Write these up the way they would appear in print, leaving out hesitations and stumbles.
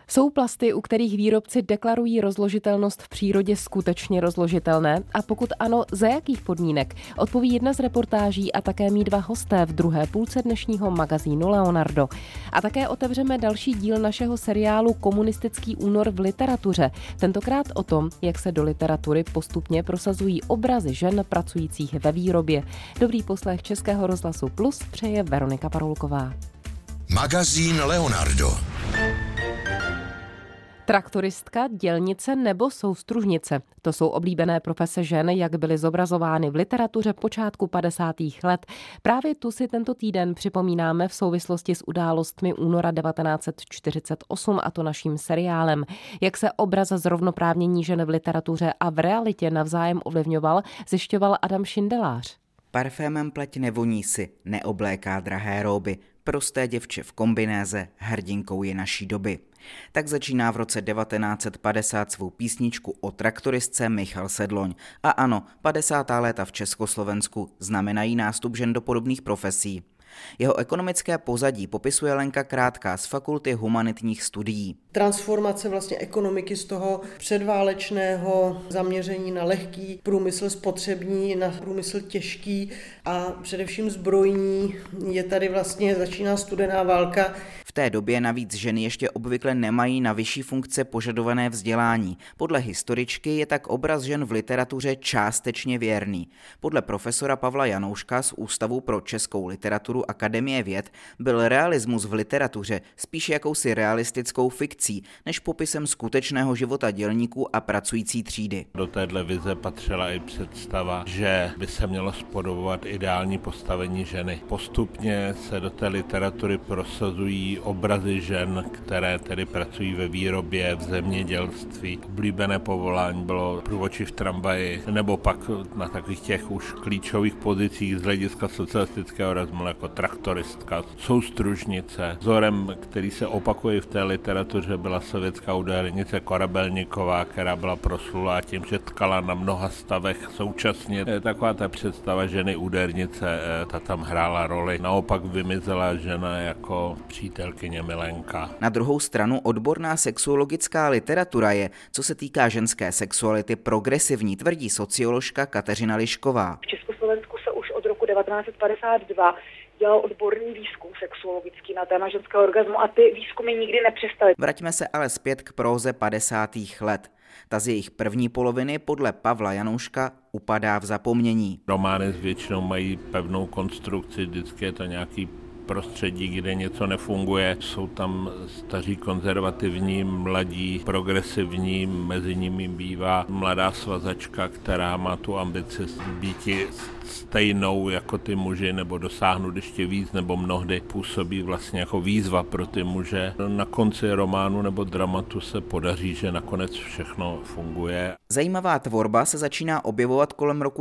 Jsou plasty, u kterých výrobci deklarují rozložitelnost v přírodě, skutečně rozložitelné? A pokud ano, za jakých podmínek? Odpoví jedna z reportáží a také mí dva hosté v druhé půlce dnešního magazínu Leonardo. A také otevřeme další díl našeho seriálu Komunistický únor v literatuře. Tentokrát o tom, jak se do literatury postupně prosazují obrazy žen pracujících ve výrobě. Dobrý poslech Českého rozhlasu Plus přeje Veronika Parulková. Magazín Leonardo. Traktoristka, dělnice nebo soustružnice. To jsou oblíbené profese žen, jak byly zobrazovány v literatuře počátku 50. let. Právě tu si tento týden připomínáme v souvislosti s událostmi února 1948, a to naším seriálem. Jak se obraz zrovnoprávnění žen v literatuře a v realitě navzájem ovlivňoval, zjišťoval Adam Šindelář. Parfémem pleť nevoní si, neobléká drahé róby. Prosté děvče v kombinéze, hrdinkou je naší doby. Tak začíná v roce 1950 svou písničku o traktoristce Michal Sedloň. A ano, 50. léta v Československu znamenají nástup žen do podobných profesí. Jeho ekonomické pozadí popisuje Lenka Krátká z Fakulty humanitních studií. Transformace vlastně ekonomiky z toho předválečného zaměření na lehký průmysl spotřební, na průmysl těžký a především zbrojní. Je tady vlastně, začíná studená válka. V té době navíc ženy ještě obvykle nemají na vyšší funkce požadované vzdělání. Podle historičky je tak obraz žen v literatuře částečně věrný. Podle profesora Pavla Janouška z Ústavu pro českou literaturu Akademie věd byl realismus v literatuře spíš jakousi realistickou fikcí, než popisem skutečného života dělníků a pracující třídy. Do téhle vize patřila i představa, že by se mělo spodobovat ideální postavení ženy. Postupně se do té literatury prosazují obrazy žen, které tedy pracují ve výrobě, v zemědělství. Oblíbené povolání bylo průvodčí v tramvaji, nebo pak na takových těch už klíčových pozicích z hlediska socialistického realismu jako traktoristka, soustružnice. Vzorem, který se opakuje v té literatuře, byla sovětská údernice Korabelníková, která byla proslulá tím, že tkala na mnoha stavech současně. Taková ta představa ženy údernice, ta tam hrála roli. Naopak vymizela žena jako přítelkyně milenka. Na druhou stranu odborná sexuologická literatura je, co se týká ženské sexuality, progresivní, tvrdí socioložka Kateřina Lišková. V Československu se už od roku 1952 dělal odborný výzkum sexuologický na téma ženského orgazmu a ty výzkumy nikdy nepřestaly. Vraťme se ale zpět k próze 50. let. Ta z jejich první poloviny podle Pavla Janouška upadá v zapomnění. Romány většinou mají pevnou konstrukci, vždycky je to nějaký prostředí, kde něco nefunguje. Jsou tam staří konzervativní, mladí, progresivní, mezi nimi bývá mladá svazačka, která má tu ambici být stejnou jako ty muži, nebo dosáhnout ještě víc, nebo mnohdy působí vlastně jako výzva pro ty muže. Na konci románu nebo dramatu se podaří, že nakonec všechno funguje. Zajímavá tvorba se začíná objevovat kolem roku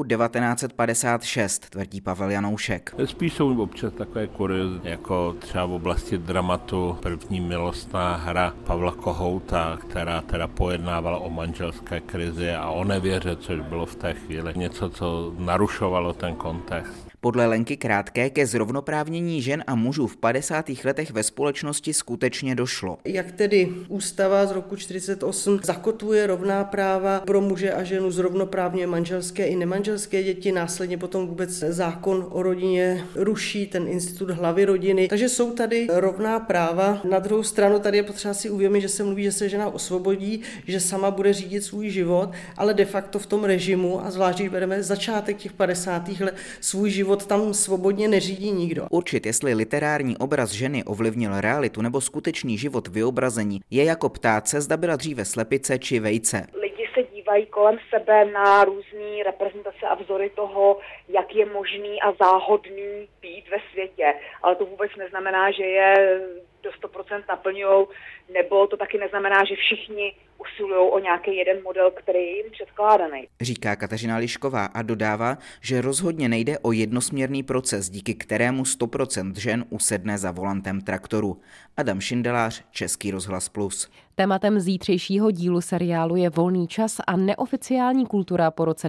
1956, tvrdí Pavel Janoušek. Spíš jsou občas takové kuriózy, jako třeba v oblasti dramatu První milostná hra Pavla Kohouta, která teda pojednávala o manželské krizi a o nevěře, což bylo v té chvíli něco, co narušovalo ten kontext. Podle Lenky Krátké ke zrovnoprávnění žen a mužů v 50. letech ve společnosti skutečně došlo. Jak tedy ústava z roku 1948 zakotvuje rovná práva pro muže a ženu, zrovnoprávňuje manželské i nemanželské děti, následně potom vůbec zákon o rodině ruší ten institut hlavy rodiny. Takže jsou tady rovná práva. Na druhou stranu tady je potřeba si uvědomit, že se mluví, že se žena osvobodí, že sama bude řídit svůj život, ale de facto v tom režimu, a zvlášť když bereme začátek těch 50. let, svůj život tam svobodně neřídí nikdo. Určit, jestli literární obraz ženy ovlivnil realitu nebo skutečný život vyobrazení, je jako ptát se, zda byla dříve slepice či vejce. Lidi se dívají kolem sebe na různé reprezentace a vzory toho, jak je možný a záhodný být ve světě. Ale to vůbec neznamená, že je do 100% naplňujou, nebo to taky neznamená, že všichni usilují o nějaký jeden model, který je jim předkládaný. Říká Kateřina Lišková a dodává, že rozhodně nejde o jednosměrný proces, díky kterému 100% žen usedne za volantem traktoru. Adam Šindelář, Český rozhlas Plus. Tématem zítřejšího dílu seriálu je volný čas a neoficiální kultura po roce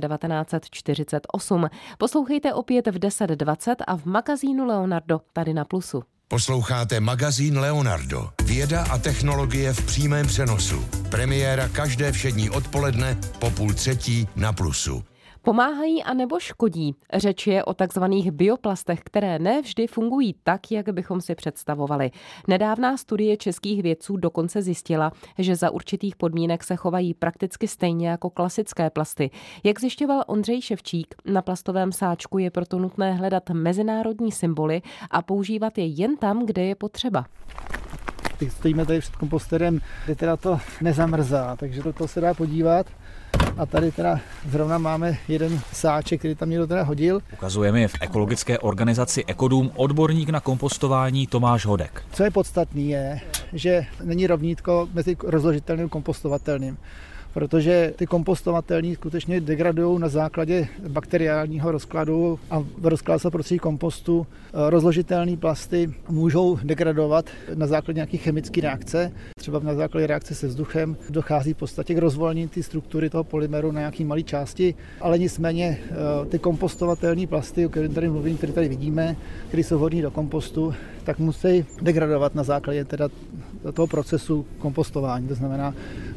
1948. Poslouchejte opět v 10:20 a v magazínu Leonardo tady na Plusu. Posloucháte magazín Leonardo. Věda a technologie v přímém přenosu. Premiéra každé všední odpoledne po 2:30 na Plusu. Pomáhají a nebo škodí? Řeč je o takzvaných bioplastech, které ne vždy fungují tak, jak bychom si představovali. Nedávná studie českých vědců dokonce zjistila, že za určitých podmínek se chovají prakticky stejně jako klasické plasty. Jak zjišťoval Ondřej Ševčík, na plastovém sáčku je proto nutné hledat mezinárodní symboly a používat je jen tam, kde je potřeba. Teď stojíme tady před komposterem, kde teda to nezamrzá, takže do toho se dá podívat. A tady teda zrovna máme jeden sáček, který tam někdo teda hodil. Ukazuje mi v ekologické organizaci Ekodům odborník na kompostování Tomáš Hodek. Co je podstatný je, že není rovnítko mezi rozložitelným a kompostovatelným. Protože ty kompostovatelní skutečně degradují na základě bakteriálního rozkladu a v rozkladu se prostředí kompostu. Rozložitelné plasty můžou degradovat na základě nějaké chemické reakce, třeba na základě reakce se vzduchem. Dochází v podstatě k rozvolnění ty struktury toho polymeru na nějaké malé části, ale nicméně ty kompostovatelné plasty, o kterých tady mluvím, které tady vidíme, které jsou vhodné do kompostu, tak musí degradovat na základě teda toho procesu kompostování. To znamená,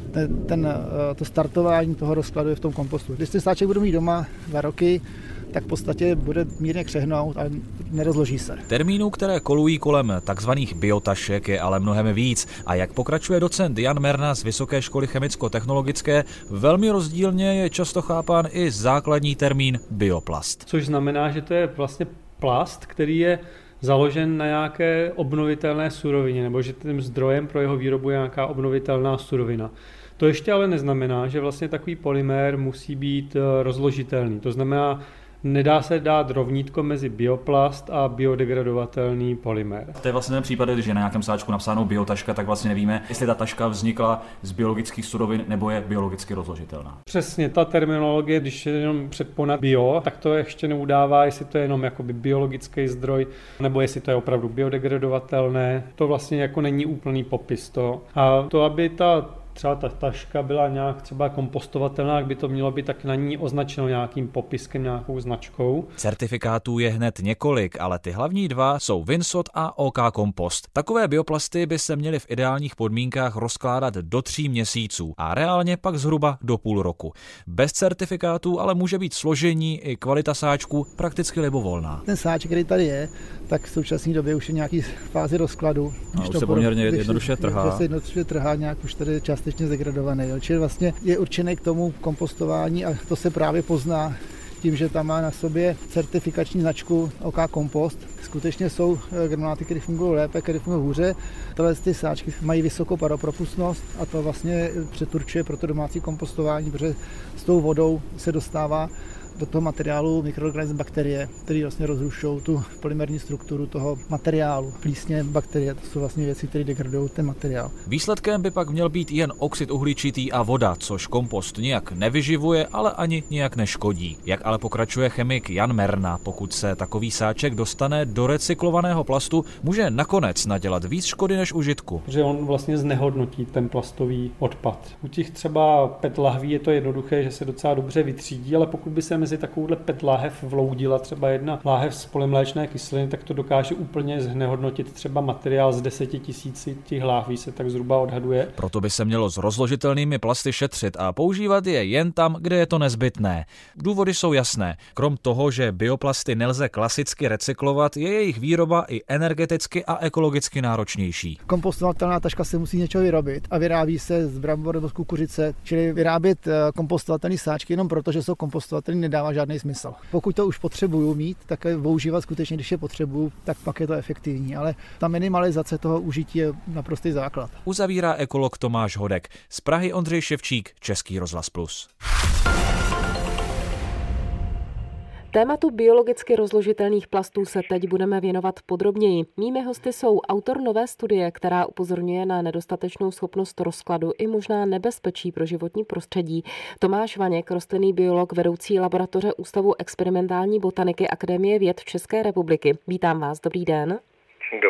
to startování toho rozkladu je v tom kompostu. Když ten sáček budu mít doma 2 roky, tak v podstatě bude mírně křehnout a nerozloží se. Termínů, které kolují kolem takzvaných biotašek, je ale mnohem víc. A jak pokračuje docent Jan Merna z Vysoké školy chemicko-technologické, velmi rozdílně je často chápán i základní termín bioplast. Což znamená, že to je vlastně plast, který je založen na nějaké obnovitelné surovině, nebo že tím zdrojem pro jeho výrobu je nějaká obnovitelná surovina. To ještě ale neznamená, že vlastně takový polymér musí být rozložitelný. To znamená, nedá se dát rovnítko mezi bioplast a biodegradovatelný polymér. To je vlastně ten případ, když je na nějakém sáčku napsáno biotaška, tak vlastně nevíme, jestli ta taška vznikla z biologických surovin nebo je biologicky rozložitelná. Přesně, ta terminologie, když je jenom předpona bio, tak to ještě neudává, jestli to je jenom jakoby biologický zdroj, nebo jestli to je opravdu biodegradovatelné. To vlastně jako není úplný popis to. A to, aby třeba ta taška byla nějak třeba kompostovatelná, jak by to mělo být tak na ní označeno nějakým popiskem, nějakou značkou. Certifikátů je hned několik, ale ty hlavní 2 jsou Vinsot a OK Kompost. Takové bioplasty by se měly v ideálních podmínkách rozkládat do 3 měsíců a reálně pak zhruba do půl roku. Bez certifikátů ale může být složení i kvalita sáčků prakticky libovolná. Ten sáček, který tady je, tak v současné době už je nějaký fázi rozkladu. Už se poměrně jednoduše trhá. Se jednoduše trhá, nějak už tady částečně zdegradovaný. Čili vlastně je určený k tomu kompostování a to se právě pozná tím, že tam má na sobě certifikační značku OK Kompost. Skutečně jsou granuláty, které fungují lépe, které fungují hůře. Tohle ty sáčky mají vysokou paropropustnost a to vlastně přeturčuje pro to domácí kompostování, protože s tou vodou se dostává do toho materiálu mikroorganismy bakterie, které vlastně rozrušují tu polymerní strukturu toho materiálu. Plísně, bakterie, to jsou vlastně věci, které degradují ten materiál. Výsledkem by pak měl být jen oxid uhličitý a voda, což kompost nijak nevyživuje, ale ani nijak neškodí. Jak ale pokračuje chemik Jan Merna, pokud se takový sáček dostane do recyklovaného plastu, může nakonec nadělat víc škody než užitku. Že on vlastně znehodnotí ten plastový odpad. U těch třeba PET lahví je to jednoduché, že se docela dobře vytřídí, ale pokud by se mezi takovouhle PET láhev vloudila třeba jedna láhev z polymléčné kyseliny, tak to dokáže úplně znehodnotit třeba materiál z 10 000 těch láhví se tak zhruba odhaduje. Proto by se mělo s rozložitelnými plasty šetřit a používat je jen tam, kde je to nezbytné. Důvody jsou jasné. Krom toho, že bioplasty nelze klasicky recyklovat, je jejich výroba i energeticky a ekologicky náročnější. Kompostovatelná taška se musí něčeho vyrobit a vyrábí se z brambor nebo z kukuřice, čili vyrábět kompostovatelné sáčky jenom proto, že jsou kompostovatelné, nedává žádný smysl. Pokud to už potřebuju mít, tak je používat skutečně, když je potřebuju, tak pak je to efektivní, ale ta minimalizace toho užití je naprostý základ. Uzavírá ekolog Tomáš Hodek. Z Prahy Ondřej Ševčík, Český rozhlas Plus. Tématu biologicky rozložitelných plastů se teď budeme věnovat podrobněji. Mými hosty jsou autor nové studie, která upozorňuje na nedostatečnou schopnost rozkladu i možná nebezpečí pro životní prostředí. Tomáš Vaněk, rostlinný biolog, vedoucí laboratoře Ústavu experimentální botaniky Akademie věd České republiky. Vítám vás, dobrý den. Dobrý den.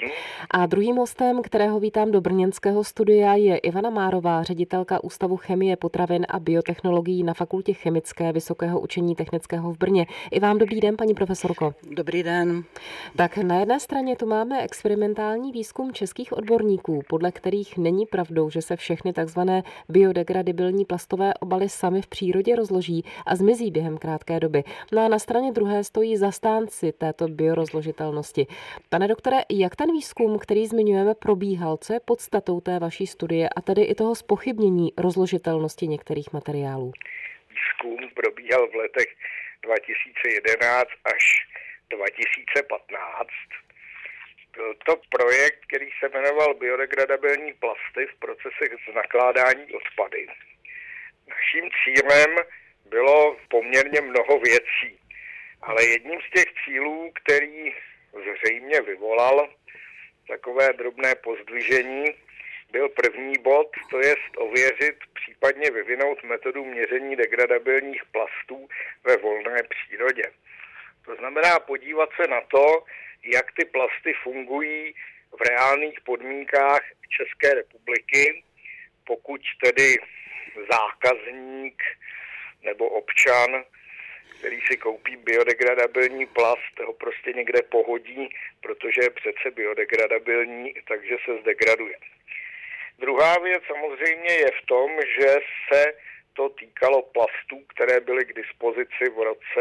A druhým hostem, kterého vítám do brněnského studia, je Ivana Márová, ředitelka Ústavu chemie, potravin a biotechnologií na Fakultě chemické Vysokého učení technického v Brně. I vám dobrý den, paní profesorko. Dobrý den. Tak na jedné straně tu máme experimentální výzkum českých odborníků, podle kterých není pravdou, že se všechny takzvané biodegradibilní plastové obaly samy v přírodě rozloží a zmizí během krátké doby. No a na straně druhé stojí zastánci této biorozložitelnosti. Pane doktore, jak ten výzkum, který zmiňujeme, probíhal? Co je podstatou té vaší studie a tedy i toho zpochybnění rozložitelnosti některých materiálů? Výzkum probíhal v letech 2011 až 2015. Byl to projekt, který se jmenoval Biodegradabilní plasty v procesech z nakládání odpady. Naším cílem bylo poměrně mnoho věcí, ale jedním z těch cílů, který zřejmě vyvolal takové drobné pozdvižení, byl první bod, to jest ověřit, případně vyvinout metodu měření degradabilních plastů ve volné přírodě. To znamená podívat se na to, jak ty plasty fungují v reálných podmínkách České republiky, pokud tedy zákazník nebo občan, který si koupí biodegradabilní plast, ho prostě někde pohodí, protože je přece biodegradabilní, takže se zdegraduje. Druhá věc samozřejmě je v tom, že se to týkalo plastů, které byly k dispozici v roce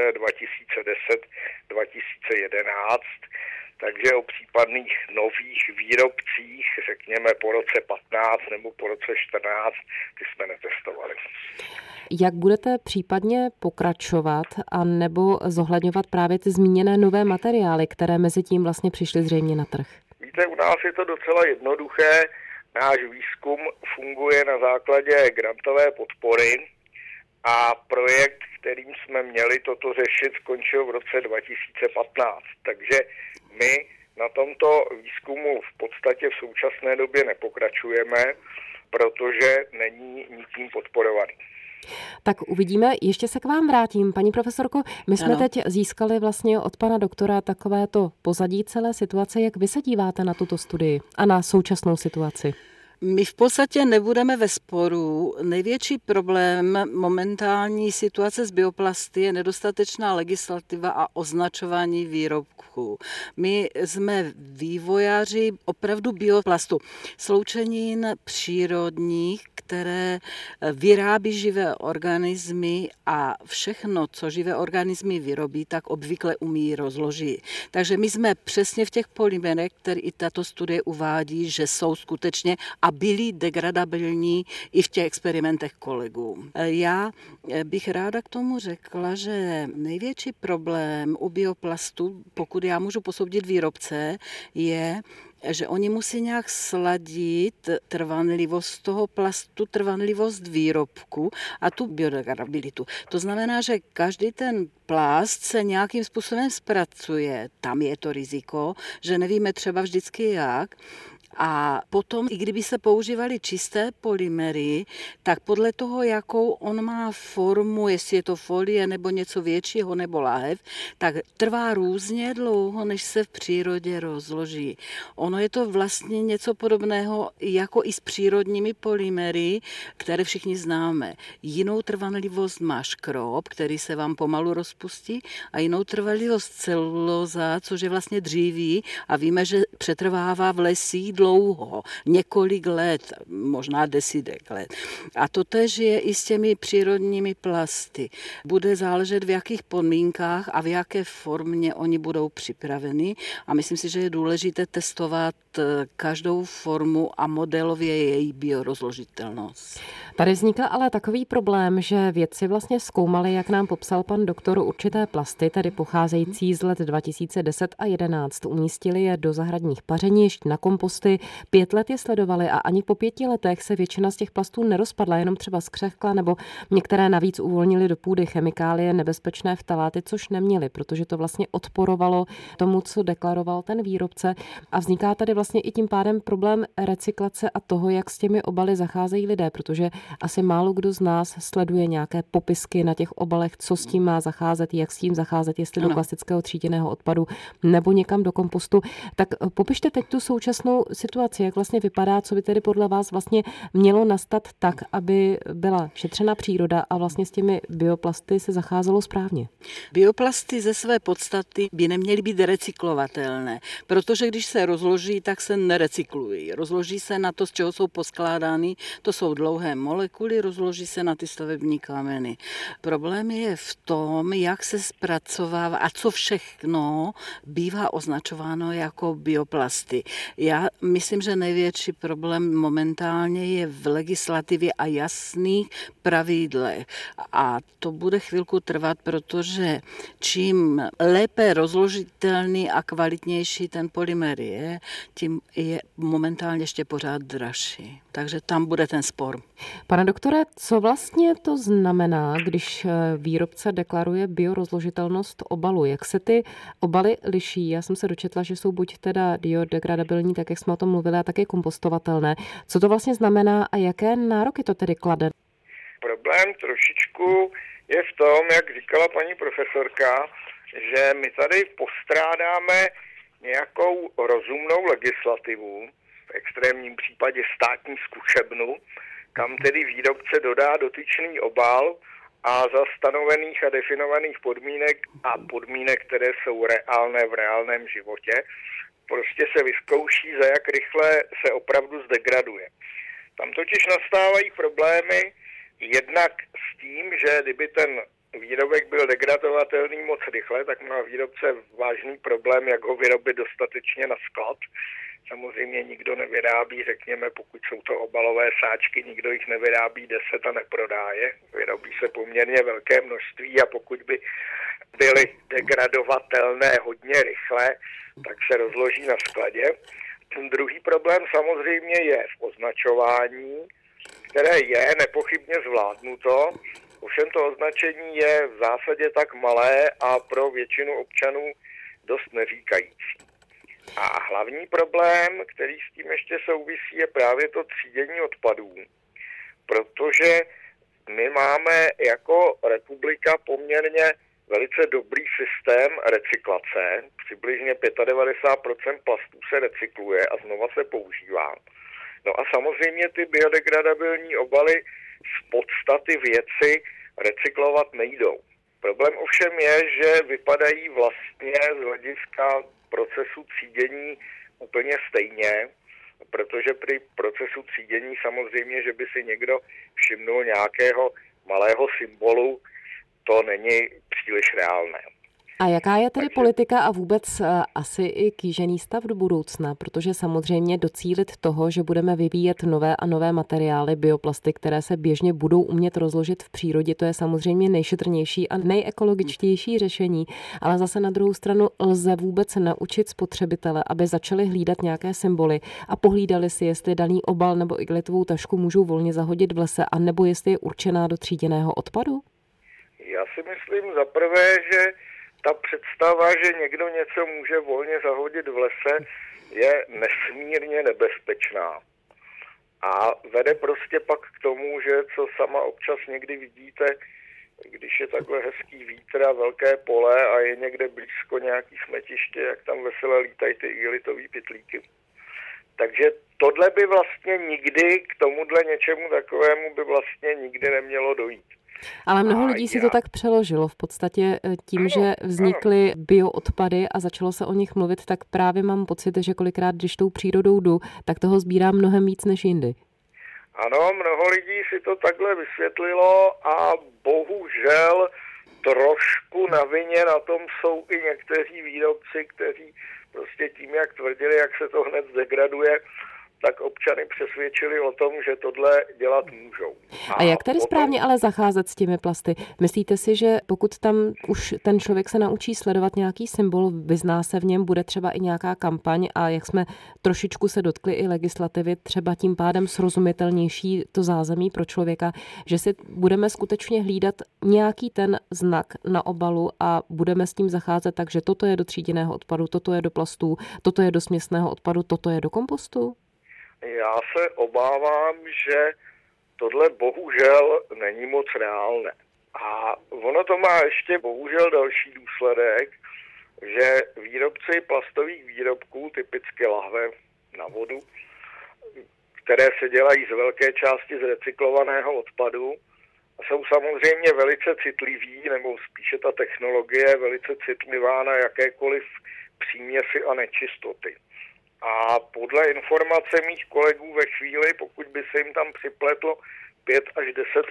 2010-2011, takže o případných nových výrobcích, řekněme po roce 15 nebo po roce 14, ty jsme netestovali. Jak budete případně pokračovat a nebo zohledňovat právě ty zmíněné nové materiály, které mezi tím vlastně přišly zřejmě na trh? Víte, u nás je to docela jednoduché. Náš výzkum funguje na základě grantové podpory a projekt, kterým jsme měli toto řešit, skončil v roce 2015. Takže my na tomto výzkumu v podstatě v současné době nepokračujeme, protože není nikým podporovaný. Tak uvidíme, ještě se k vám vrátím. Paní profesorko, my jsme teď získali vlastně od pana doktora takovéto pozadí celé situace. Jak vy se díváte na tuto studii a na současnou situaci? My v podstatě nebudeme ve sporu. Největší problém momentální situace s bioplasty je nedostatečná legislativa a označování výrobků. My jsme vývojáři opravdu bioplastu, sloučenin přírodních, které vyrábí živé organismy a všechno, co živé organismy vyrobí, tak obvykle umí rozložit. Takže my jsme přesně v těch polymerech, které i tato studie uvádí, že jsou skutečně a byli degradabilní i v těch experimentech kolegů. Já bych ráda k tomu řekla, že největší problém u bioplastu, pokud já můžu posoudit výrobce, je, že oni musí nějak sladit trvanlivost toho plastu, trvanlivost výrobku a tu biodegradabilitu. To znamená, že každý ten plast se nějakým způsobem zpracuje. Tam je to riziko, že nevíme třeba vždycky jak. A potom, i kdyby se používaly čisté polymery, tak podle toho, jakou on má formu, jestli je to folie nebo něco většího nebo láhev, tak trvá různě dlouho, než se v přírodě rozloží. Ono je to vlastně něco podobného jako i s přírodními polymery, které všichni známe. Jinou trvanlivost má škrob, který se vám pomalu rozpustí, a jinou trvanlivost celulóza, což je vlastně dříví, a víme, že přetrvává v lesích dlouho, několik let, možná desítek let. A to též je i s těmi přírodními plasty. Bude záležet, v jakých podmínkách a v jaké formě oni budou připraveny, a myslím si, že je důležité testovat každou formu a modelově její biorozložitelnost. Tady vznikl ale takový problém, že vědci vlastně zkoumali, jak nám popsal pan doktor, určité plasty, tedy pocházející z let 2010 a 2011. Umístili je do zahradních pařenišť, na komposty plasty. 5 let je sledovali a ani po 5 letech se většina z těch plastů nerozpadla, jenom třeba zkřehkla, nebo některé navíc uvolnili do půdy chemikálie nebezpečné ftaláty, což neměli, protože to vlastně odporovalo tomu, co deklaroval ten výrobce. A vzniká tady vlastně i tím pádem problém recyklace a toho, jak s těmi obaly zacházejí lidé, protože asi málo kdo z nás sleduje nějaké popisky na těch obalech, co s tím má zacházet, jak s tím zacházet, jestli do plastického tříděného odpadu nebo někam do kompostu. Tak popište teď tu současnou situaci, jak vlastně vypadá, co by tedy podle vás vlastně mělo nastat tak, aby byla šetřena příroda a vlastně s těmi bioplasty se zacházelo správně. Bioplasty ze své podstaty by neměly být recyklovatelné, protože když se rozloží, tak se nerecyklují. Rozloží se na to, z čeho jsou poskládány, to jsou dlouhé molekuly, rozloží se na ty stavební kameny. Problém je v tom, jak se zpracovává a co všechno bývá označováno jako bioplasty. Já myslím, že největší problém momentálně je v legislativě a jasných pravidlech. A to bude chvilku trvat, protože čím lépe rozložitelný a kvalitnější ten polymer je, tím je momentálně ještě pořád dražší. Takže tam bude ten spor. Pane doktore, co vlastně to znamená, když výrobce deklaruje biorozložitelnost obalu? Jak se ty obaly liší? Já jsem se dočetla, že jsou buď teda biodegradabilní, tak jak jsme o tom mluvili, a taky kompostovatelné. Co to vlastně znamená a jaké nároky to tedy klade? Problém trošičku je v tom, jak říkala paní profesorka, že my tady postrádáme nějakou rozumnou legislativu, v extrémním případě státní zkušebnu, kam tedy výrobce dodá dotyčný obal a za stanovených a definovaných podmínek, které jsou reálné v reálném životě, prostě se vyzkouší, za jak rychle se opravdu zdegraduje. Tam totiž nastávají problémy jednak s tím, že kdyby ten výrobek byl degradovatelný moc rychle, tak má výrobce vážný problém, jak ho vyrobit dostatečně na sklad. Samozřejmě nikdo nevyrábí, řekněme, pokud jsou to obalové sáčky, nikdo jich nevyrábí 10 a neprodá je. Vyrobí se poměrně velké množství a pokud by byly degradovatelné hodně rychle, tak se rozloží na skladě. Ten druhý problém samozřejmě je v označování, které je nepochybně zvládnuto. Ovšem to označení je v zásadě tak malé a pro většinu občanů dost neříkající. A hlavní problém, který s tím ještě souvisí, je právě to třídění odpadů. Protože my máme jako republika poměrně velice dobrý systém recyklace. Přibližně 95% plastů se recykluje a znova se používá. No a samozřejmě ty biodegradabilní obaly z podstaty věci recyklovat nejdou. Problém ovšem je, že vypadají vlastně z hlediska procesu třídění úplně stejně, protože při procesu třídění samozřejmě, že by si někdo všimnul nějakého malého symbolu, to není příliš reálné. A jaká je tedy politika a vůbec asi i kýžený stav do budoucna? Protože samozřejmě docílit toho, že budeme vyvíjet nové a nové materiály, bioplasty, které se běžně budou umět rozložit v přírodě, to je samozřejmě nejšetrnější a nejekologičtější řešení. Ale zase na druhou stranu lze vůbec naučit spotřebitele, aby začali hlídat nějaké symboly a pohlídali si, jestli daný obal nebo igelitovou tašku můžou volně zahodit v lese, anebo jestli je určená do tříděného odpadu? Já si myslím za prvé, že ta představa, že někdo něco může volně zahodit v lese, je nesmírně nebezpečná. A vede prostě pak k tomu, že co sama občas někdy vidíte, když je takhle hezký vítr a velké pole a je někde blízko nějaký smetiště, jak tam vesele lítají ty igelitový pytlíky. Takže tohle by vlastně nikdy, k tomuhle něčemu takovému by vlastně nikdy nemělo dojít. Ale mnoho lidí si to tak přeložilo v podstatě tím, že vznikly bioodpady a začalo se o nich mluvit, tak právě mám pocit, že kolikrát, když tou přírodou jdu, tak toho sbírám mnohem víc než jindy. Ano, mnoho lidí si to takhle vysvětlilo a bohužel trošku na vině na tom jsou i někteří výrobci, kteří prostě tím, jak tvrdili, jak se to hned zdegraduje, tak občany přesvědčili o tom, že tohle dělat můžou. A jak tedy správně ale zacházet s těmi plasty? Myslíte si, že pokud tam už ten člověk se naučí sledovat nějaký symbol, vyzná se v něm, bude třeba i nějaká kampaň a jak jsme trošičku se dotkli i legislativy, třeba tím pádem srozumitelnější to zázemí pro člověka, že si budeme skutečně hlídat nějaký ten znak na obalu a budeme s tím zacházet tak, že toto je do tříděného odpadu, toto je do plastů, toto je do směsného odpadu, toto je do kompostu? Já se obávám, že tohle bohužel není moc reálné. A ono to má ještě bohužel další důsledek, že výrobci plastových výrobků, typicky lahve na vodu, které se dělají z velké části z recyklovaného odpadu, jsou samozřejmě velice citliví, nebo spíše ta technologie je velice citlivá na jakékoliv příměsi a nečistoty. A podle informace mých kolegů ve chvíli, pokud by se jim tam připletlo 5 až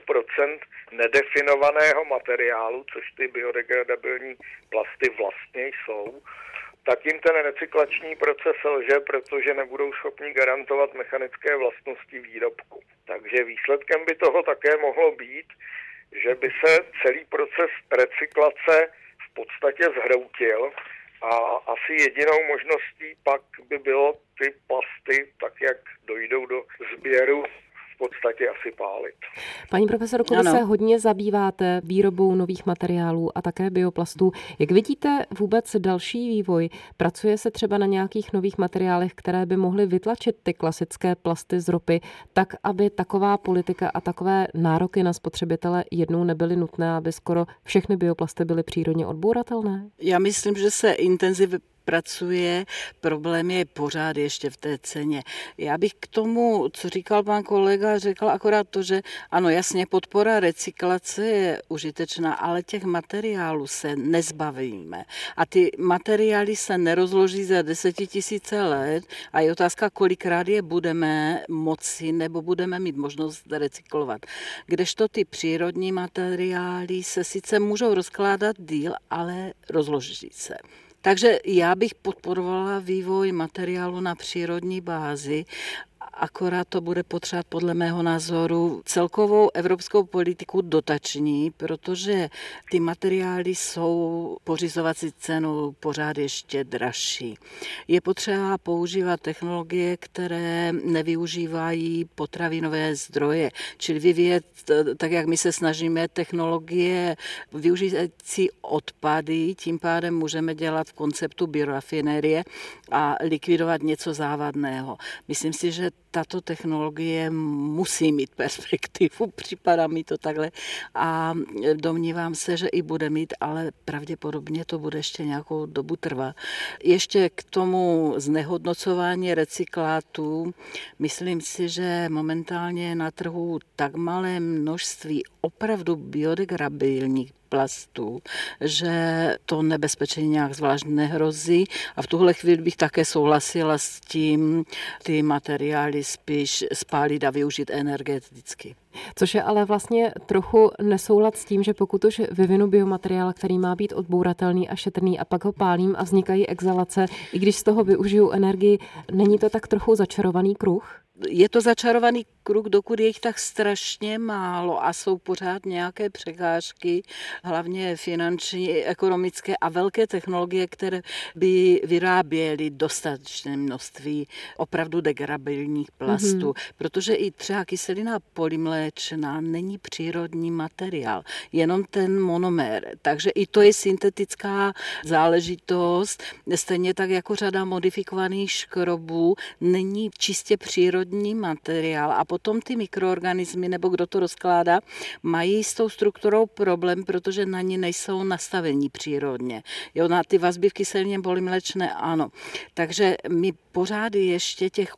10% nedefinovaného materiálu, což ty biodegradabilní plasty vlastně jsou, tak jim ten recyklační proces selže, protože nebudou schopni garantovat mechanické vlastnosti výrobku. Takže výsledkem by toho také mohlo být, že by se celý proces recyklace v podstatě zhroutil a asi jedinou možností pak by bylo ty plasty, tak jak dojdou do sběru, v podstatě asi pálit. Paní profesorko, vy se hodně zabýváte výrobou nových materiálů a také bioplastů. Jak vidíte vůbec další vývoj? Pracuje se třeba na nějakých nových materiálech, které by mohly vytlačit ty klasické plasty z ropy, tak aby taková politika a takové nároky na spotřebitele jednou nebyly nutné, aby skoro všechny bioplasty byly přírodně odbouratelné? Já myslím, že se intenzivně pracuje, problém je pořád ještě v té ceně. Já bych k tomu, co říkal pan kolega, řekla akorát to, že ano, jasně, podpora recyklace je užitečná, ale těch materiálů se nezbavíme. A ty materiály se nerozloží za 10 000 let a je otázka, kolikrát je budeme moci nebo budeme mít možnost recyklovat. Kdežto ty přírodní materiály se sice můžou rozkládat díl, ale rozloží se. Takže já bych podporovala vývoj materiálu na přírodní bázi, akorát to bude potřebovat podle mého názoru celkovou evropskou politiku dotační, protože ty materiály jsou pořizovací cenu pořád ještě dražší. Je potřeba používat technologie, které nevyužívají potravinové zdroje, čili vyvíjet, tak jak my se snažíme, technologie využívající odpady, tím pádem můžeme dělat v konceptu biorafinérie a likvidovat něco závadného. Myslím si, že tato technologie musí mít perspektivu, připadá mi to takhle a domnívám se, že i bude mít, ale pravděpodobně to bude ještě nějakou dobu trvat. Ještě k tomu znehodnocování recyklátů, myslím si, že momentálně je na trhu tak malé množství opravdu biodegradabilních plastů, že to nebezpečí nějak zvlášť nehrozí a v tuhle chvíli bych také souhlasila s tím ty materiály spíš spálit a využít energeticky. Což je ale vlastně trochu nesoulad s tím, že pokud už vyvinu biomateriál, který má být odbouratelný a šetrný a pak ho pálím a vznikají exhalace, i když z toho využiju energii, není to tak trochu začarovaný kruh? Je to začarovaný kruh, dokud je jich tak strašně málo a jsou pořád nějaké překážky, hlavně finanční, ekonomické a velké technologie, které by vyráběly dostatečné množství opravdu degradabilních plastů. Protože i třeba kyselina polymléčná není přírodní materiál, jenom ten monomer. Takže i to je syntetická záležitost, stejně tak jako řada modifikovaných škrobů není čistě přírodní materiál a potom ty mikroorganismy, nebo kdo to rozkládá, mají s tou strukturou problém, protože na ní nejsou nastavení přírodně. Jo, na ty vazby v kyselině polymléčné ano. Takže my pořád ještě těch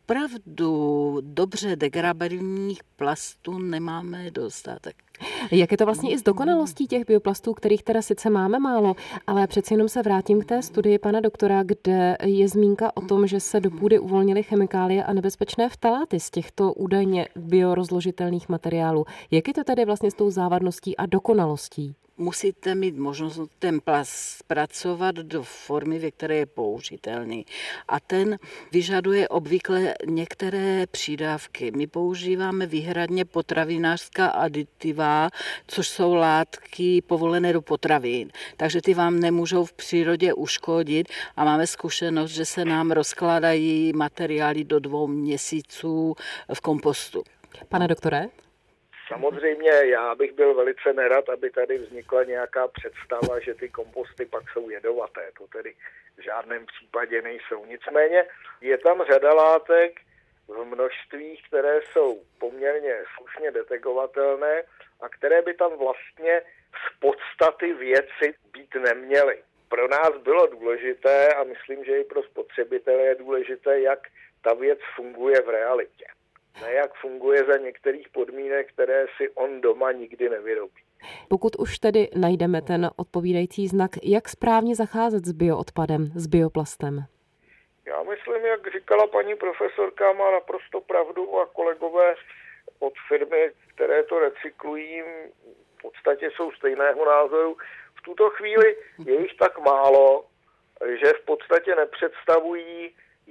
opravdu dobře degradabilních plastů nemáme dostatek. Jak je to vlastně i s dokonalostí těch bioplastů, kterých teda sice máme málo, ale přeci jenom se vrátím k té studii pana doktora, kde je zmínka o tom, že se do půdy uvolnily chemikálie a nebezpečné ftaláty z těchto údajně biorozložitelných materiálů. Jak je to tedy vlastně s tou závadností a dokonalostí? musíte mít možnost ten plast zpracovat do formy, ve které je použitelný. A ten vyžaduje obvykle některé přídavky. My používáme výhradně potravinářská aditiva, což jsou látky povolené do potravin. Takže ty vám nemůžou v přírodě uškodit a máme zkušenost, že se nám rozkládají materiály do 2 měsíců v kompostu. Pane doktore? Samozřejmě já bych byl velice nerad, aby tady vznikla nějaká představa, že ty komposty pak jsou jedovaté. To tedy v žádném případě nejsou. Nicméně je tam řada látek v množstvích, které jsou poměrně slušně detekovatelné a které by tam vlastně z podstaty věci být neměly. Pro nás bylo důležité a myslím, že i pro spotřebitele je důležité, jak ta věc funguje v realitě. Ne jak funguje za některých podmínek, které si on doma nikdy nevyrobí. Pokud už tedy najdeme ten odpovídající znak, jak správně zacházet s bioodpadem, s bioplastem? Já myslím, jak říkala paní profesorka, má naprosto pravdu a kolegové od firmy, které to recyklují, v podstatě jsou stejného názoru. V tuto chvíli je jich tak málo, že v podstatě nepředstavují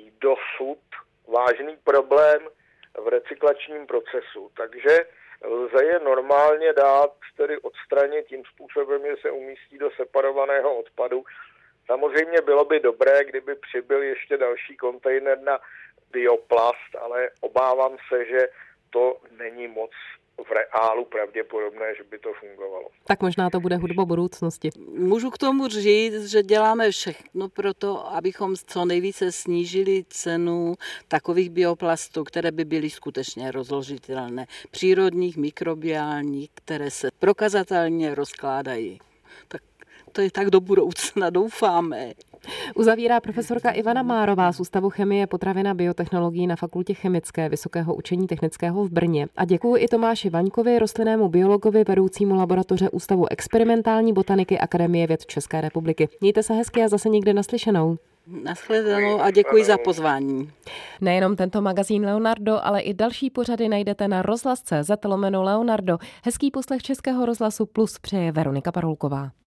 dosud vážný problém v recyklačním procesu. Takže lze je normálně dát, tedy odstranit tím způsobem, že se umístí do separovaného odpadu. Samozřejmě bylo by dobré, kdyby přibyl ještě další kontejner na bioplast, ale obávám se, že to není moc v reálu pravděpodobné, že by to fungovalo. Tak možná to bude hudba budoucnosti. Můžu k tomu říct, že děláme všechno pro to, abychom co nejvíce snížili cenu takových bioplastů, které by byly skutečně rozložitelné. Přírodních, mikrobiálních, které se prokazatelně rozkládají. Tak to je tak do budoucna, doufáme. Uzavírá profesorka Ivana Márová z Ústavu chemie, potravin a biotechnologií na Fakultě chemické Vysokého učení technického v Brně. A děkuji i Tomáši Vaňkovi, rostlinnému biologovi, vedoucímu laboratoře Ústavu experimentální botaniky Akademie věd České republiky. Mějte se hezky a zase někde naslyšenou. Nashledanou a děkuji za pozvání. Nejenom tento magazín Leonardo, ale i další pořady najdete na rozhlas.cz/Leonardo. Hezký poslech Českého rozhlasu Plus přeje Veronika Parulková.